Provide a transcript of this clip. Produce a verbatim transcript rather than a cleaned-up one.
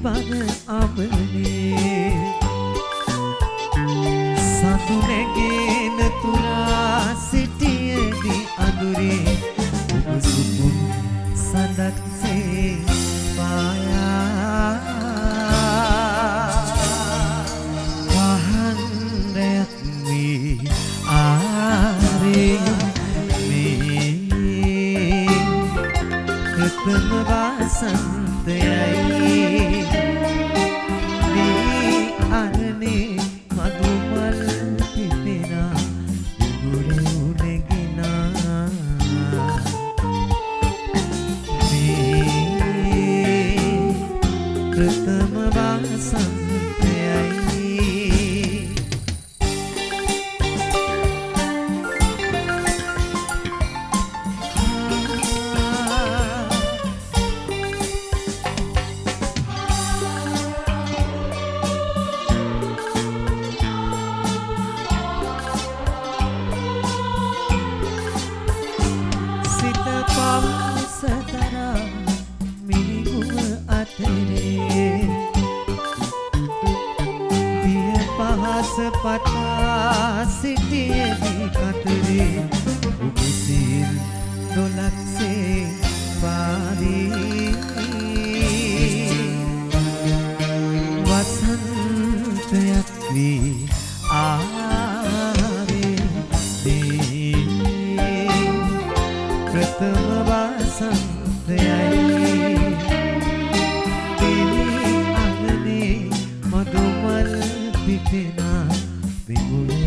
බර අවනේ සතු නැගෙන තුරා සිටියේදී අඳුරේ ඔබ සුපුන් සඳක්සේ පායා වහන්දයක් මේ ආරේ මේ ප්‍රථම වාසන්තයයි මේ අරනේ මధుමල් පිපෙනා දුගුරු නැගිනා මේ ප්‍රථම වාසන්තයයි පතා සිටියේදී කතරේ උපසිල් දොලක්සේ පාරී වසන්තයක් වී ආවේ මේ ප්‍රථම වසන්තයයි පිළි අගනේ මధుමල් පිපෙනා විගුරු